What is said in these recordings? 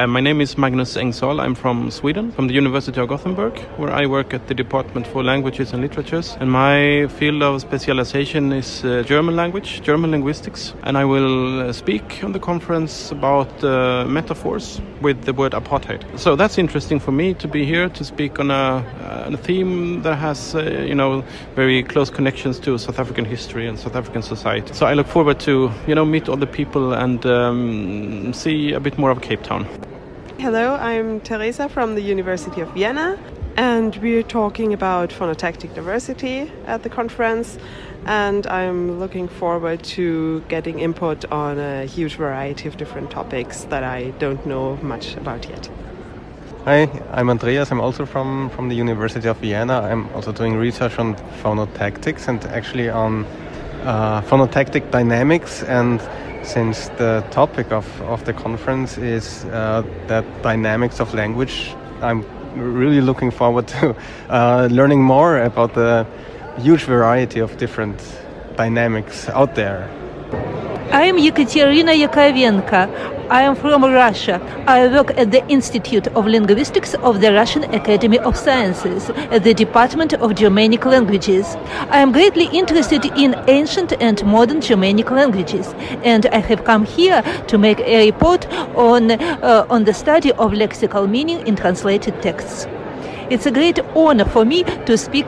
My name is Magnus Engsal. I'm from Sweden, from the University of Gothenburg, where I work at the Department for Languages and Literatures. And my field of specialization is German language, German linguistics. And I will speak on the conference about metaphors with the word apartheid. So that's interesting for me to be here to speak on a theme that has, very close connections to South African history and South African society. So I look forward to, meet all the people and see a bit more of Cape Town. Hello, I'm Teresa from the University of Vienna, and we're talking about phonotactic diversity at the conference, and I'm looking forward to getting input on a huge variety of different topics that I don't know much about yet. Hi, I'm Andreas. I'm also from the University of Vienna. I'm also doing research on phonotactics and actually on phonotactic dynamics, and since the topic of the conference is that dynamics of language, I'm really looking forward to learning more about the huge variety of different dynamics out there. I am Ekaterina Yakovenko. I am from Russia. I work at the Institute of Linguistics of the Russian Academy of Sciences at the Department of Germanic Languages. I am greatly interested in ancient and modern Germanic languages, and I have come here to make a report on the study of lexical meaning in translated texts. It's a great honor for me to speak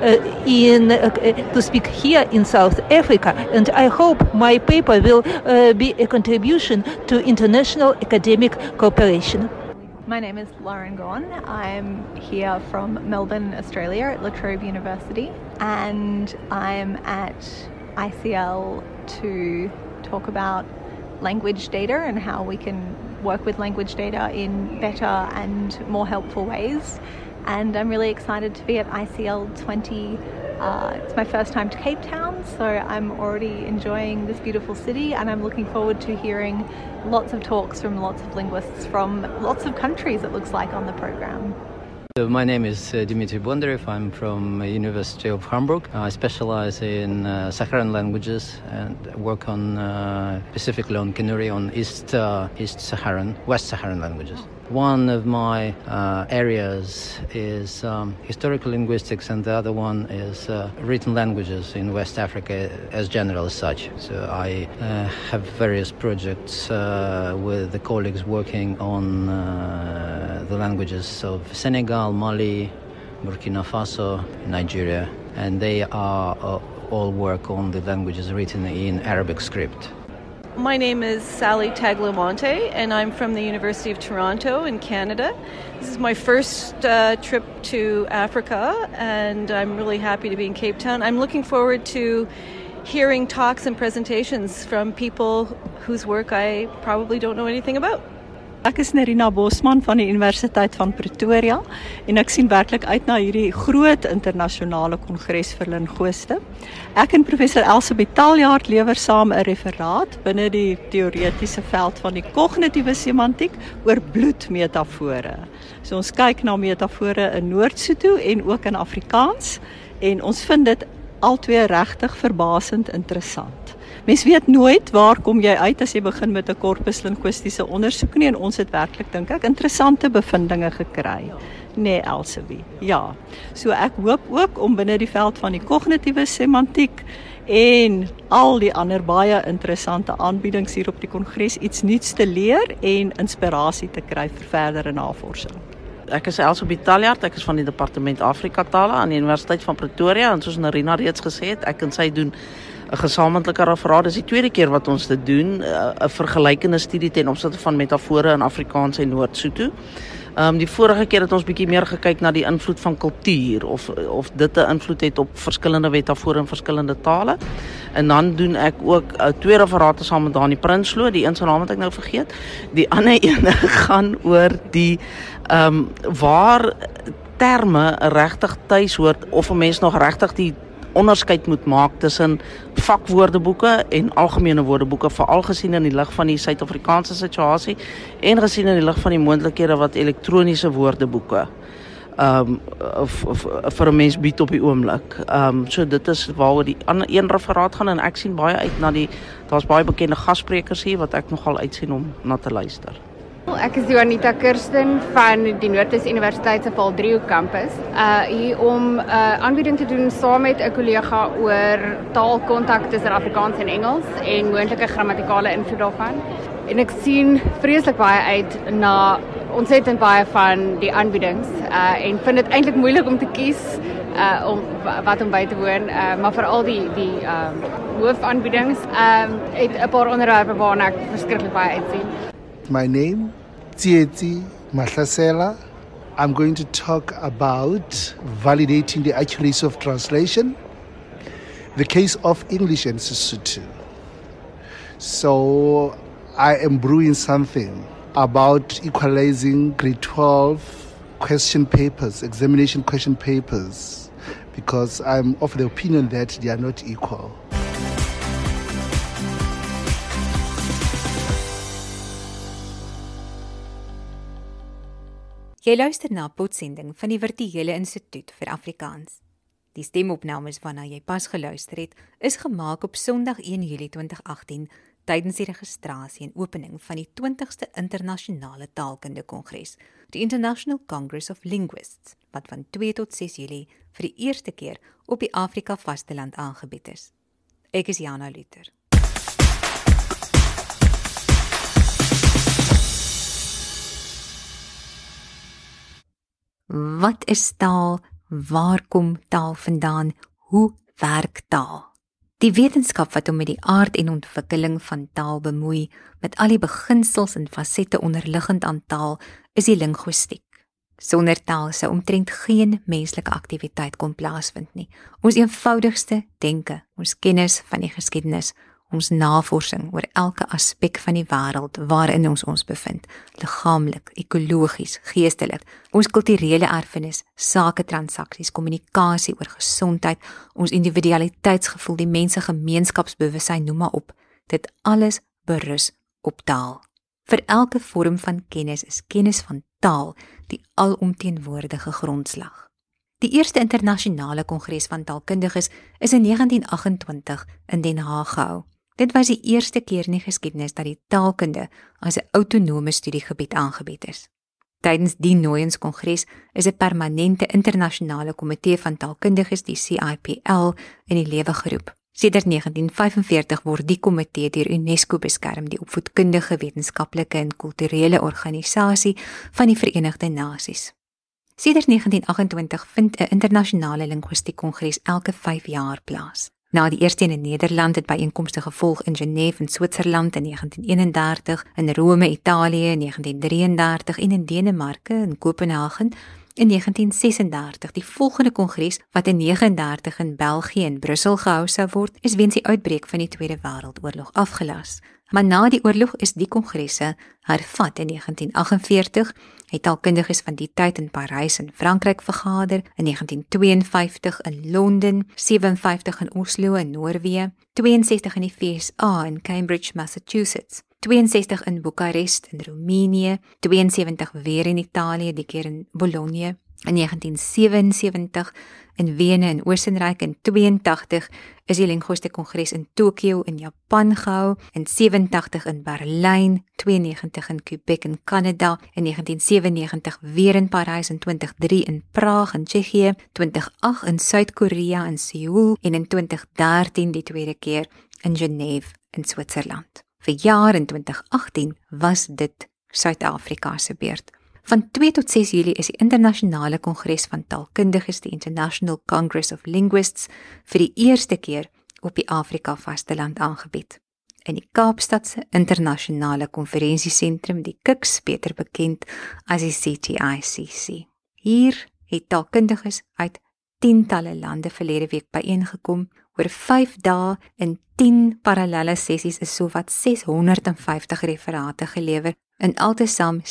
here in South Africa, and I hope my paper will be a contribution to international academic cooperation. My name is Lauren Gawn. I'm here from Melbourne, Australia at La Trobe University, and I'm at ICL to talk about language data and how we can work with language data in better and more helpful ways. And I'm really excited to be at ICL 20. It's my first time to Cape Town, so I'm already enjoying this beautiful city, and I'm looking forward to hearing lots of talks from lots of linguists from lots of countries, it looks like, on the program. My name is Dmitry Bondarev. I'm from University of Hamburg. I specialize in Sakharan languages and work on specifically on Kanuri, on East Saharan, West Saharan languages. One of my areas is historical linguistics, and the other one is written languages in West Africa as general as such. So I have various projects with the colleagues working on the languages of Senegal, Mali, Burkina Faso, Nigeria, and they are all work on the languages written in Arabic script. My name is Sally Tagliamonte, and I'm from the University of Toronto in Canada. This is my first trip to Africa, and I'm really happy to be in Cape Town. I'm looking forward to hearing talks and presentations from people whose work I probably don't know anything about. Ek is Nerina Bosman van die Universiteit van Pretoria en ek sien werklik uit na hierdie groot internasionale kongres vir linguiste. Ek en professor Elsabeth Taljaard lewer saam 'n referaat binne die teoretiese veld van die kognitiewe semantiek oor bloedmetafore. So ons kyk na metafore in Noord-Sotho en ook in Afrikaans, en ons vind dit albei regtig verbasend interessant. Mens weet nooit waar kom jy uit as jy begin met 'n korpus linguistiese ondersoek nie, en ons het werklik, dink ek, interessante bevindinge gekry. Nee, Elsabeth. Ja. So ek hoop ook om binne die veld van die kognitiewe semantiek en al die ander baie interessante aanbiedings hier op die kongres iets nuuts te leer en inspirasie te kry vir verdere navorsing. Ek is Elsabeth Taljaard, ek is van die Departement Afrika Tale aan die Universiteit van Pretoria, en soos Nerina reeds gesê het, ek en sy doen 'n gesamentlike referaat. Dis die tweede keer wat ons dit doen, 'n vergelykende studie ten opsigte van metafore in Afrikaans en Noord-Sotho. Die vorige keer het ons bietjie meer gekyk na die invloed van kultuur, of dit 'n invloed het op verskillende metafore in verskillende tale. En dan doen ek ook twee referate saam met Dani Prinsloo, die een se naam het ek nou vergeet. Die ander een gaan oor die waar terme regtig tuis hoort, of 'n mens nog regtig die onderskeid moet maak tussen vakwoordeboeke en algemene woordeboeke, veral gesien in die lig van die Suid-Afrikaanse situasie en gesien in die lig van die moontlikhede wat elektroniese woordeboeke vir 'n mens bied op die oomblik. So dit is waaroor die een referaat gaan, en ek sien baie uit na daar's baie bekende gassprekers hier wat ek nogal uitsien om na te luister. Ek is Juanita Kirsten van die Noordwes Universiteit se Valdriehoek kampus. Hier om 'n aanbieding te doen saam met 'n kollega oor taalkontak tussen Afrikaans en Engels en moontlike grammatikale invloed daarvan. En ek sien vreeslik baie uit na ontsettend baie van die aanbiedings en vind dit eintlik moeilik om te kies om wat om by te woon, maar veral die hoofaanbiedings het 'n paar onderwerpe waarna ek verskriklik baie uitsien. My name, Tsietsi Mahlasela. I'm going to talk about validating the accuracy of translation, the case of English and Sesotho. So I am brewing something about equalizing grade 12 question papers, examination question papers, because I'm of the opinion that they are not equal. Jy luister na 'n potsending van die Virtuele Instituut vir Afrikaans. Die stemopnames waarna jy pas geluister het, is gemaak op Sondag 1 Julie 2018 tydens die registrasie en opening van die 20ste Internasionale Taalkunde Kongres, die International Congress of Linguists, wat van 2 tot 6 Julie vir die eerste keer op die Afrika vasteland aangebied is. Ek is Jana Luther. Wat is taal? Waar kom taal vandaan? Hoe werk taal? Die wetenskap wat hom met die aard en ontwikkeling van taal bemoei, met al die beginsels en fasette onderliggend aan taal, is die linguïstiek. Sonder taal sou omtrent geen menslike aktiwiteit kon plaasvind nie. Ons eenvoudigste denke, ons kennis van die geskiedenis, ons navorsing oor elke aspek van die wêreld waarin ons bevind, liggaamlik, ekologies, geestelik, ons kulturele erfenis, saketransaksies, kommunikasie oor gesondheid, ons individualiteitsgevoel, die mense gemeenskapsbewussyn, noem maar op, dit alles berus op taal. Vir elke vorm van kennis is kennis van taal die alomteenwoordige grondslag. Die eerste internasionale kongres van taalkundiges is in 1928 in Den Haag gehou. Dit was die eerste keer in die geskiedenis dat die taalkunde as 'n autonome studiegebied aangebied is. Tydens die Nooienskongres is 'n permanente internasionale komitee van taalkundiges, die CIPL, in die lewe geroep. Sedert 1945 word die komitee deur UNESCO beskerm, die opvoedkundige, wetenskaplike en kulturele organisasie van die Verenigde Nasies. Sedert 1928 vind 'n internasionale linguïstiek-kongres elke 5 jaar plaas. Na die eerste in Nederland het byeenkomste gevolg in Genève in Switserland in 1931, in Rome, Italië in 1933 en in Denemarke in Kopenhagen in 1936. Die volgende kongres, wat in 1939 in België en Brussel gehou sou word, is weens die uitbreek van die Tweede Wêreldoorlog afgelas. Maar na die oorlog is die kongresse hervat. In 1948 het taalkundiges van die tyd in Parys in Frankryk vergader, in 1952 in Londen, 57 in Oslo in Noorwe, 62 in die VSA in Cambridge, Massachusetts, 62 in Boekarest in Roemenië, 72 weer in Italië, die keer in Bologna, in 1977 in Wene in Oostenryk, en 82 is die linguïstiek-kongres in Tokio in Japan gehou, in 87 in Berlyn, 92 in Quebec in Kanada, in 1997 weer in Parys, in 2003 in Praag in Tsjechië, 2008 in Suid-Korea in Seoul en in 2013 die tweede keer in Genève in Switserland. Vir jaar in 2018 was dit Suid-Afrika se beurt. Van 2 tot 6 Julie is die internasionale kongres van taalkundiges, die International Congress of Linguists, vir die eerste keer op die Afrika vasteland aangebied. In die Kaapstadse internasionale konferensiesentrum, die KIKS, beter bekend as die CTICC. Hier het taalkundiges uit tientalle lande verlede week byeengekom. Oor 5 dae in 10 parallelle sessies is sowat 650 referate gelewer, in altesaam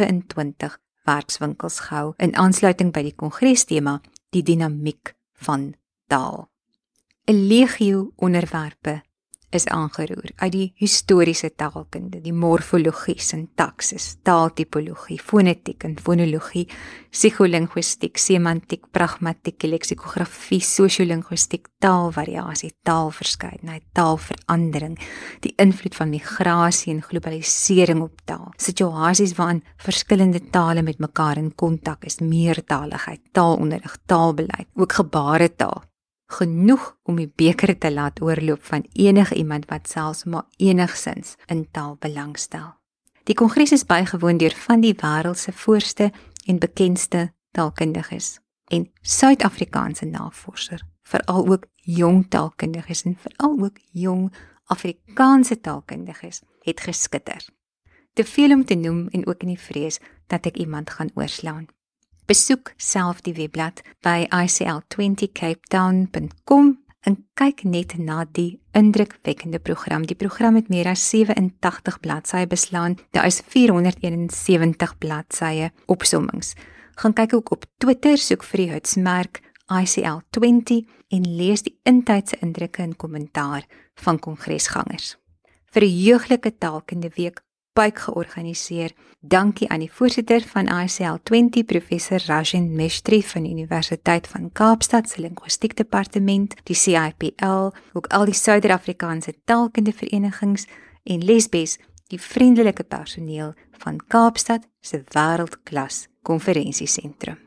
27 werkswinkels gehou, in aansluiting by die kongrestema, die dinamiek van taal. 'n legio onderwerpe, is aangeroer uit die historiese taalkunde, die morfologie, sintaksis, taaltipologie, fonetiek en fonologie, psigolinguïstiek, semantiek, pragmatiek, leksikografie, sosiolinguïstiek, taalvariasie, taalverskeidenheid, taalverandering, die invloed van migrasie en globalisering op taal, situasies waarin verskillende tale met mekaar in kontak is, meertaligheid, taalonderrig, taalbeleid, ook gebaretaal. Genoeg om die beker te laat oorloop van enige iemand wat selfs maar enigsins in taal belangstel. Die kongres is bygewoon deur van die wêreld se voorste en bekendste taalkundiges en Suid-Afrikaanse navorser, veral ook jong taalkundiges en veral ook jong Afrikaanse taalkundiges het geskitter. Te veel om te noem en ook in die vrees dat ek iemand gaan oorslaan. Besoek self die webblad by icl20capetown.com en kyk net na die indrukwekkende program. Die program het meer as 87 bladsye beslaan. Daar is 471 bladsye opsommings. Gaan kyk ook op Twitter, soek vir die hitsmerk ICL20 en lees die intydse indrukke en kommentaar van kongresgangers. Vir 'n jeuglike taalkunde week buik georganiseer. Dankie aan die voorsitter van ICL20, professor Rajan Mestri van die Universiteit van Kaapstad se Linguïstiek Departement, die CIPL, ook al die Suider-Afrikaanse taalkundeverenigings en Lesbes, die vriendelike personeel van Kaapstad se wêreldklas konferensiesentrum.